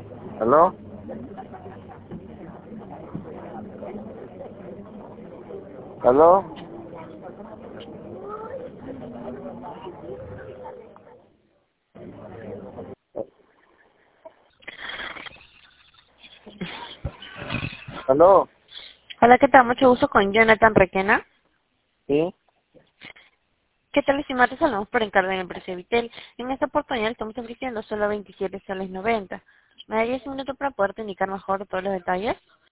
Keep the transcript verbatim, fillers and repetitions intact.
¿Aló? ¿Aló? ¿Aló? Hola, ¿qué tal? Mucho gusto con Jonathan Requena. ¿Sí? ¿Qué tal, estimados? Hablamos por encargo de la empresa Vitel. En esta oportunidad estamos ofreciendo solo veintisiete soles noventa. ¿Me darías un minuto para poderte indicar mejor todos los detalles?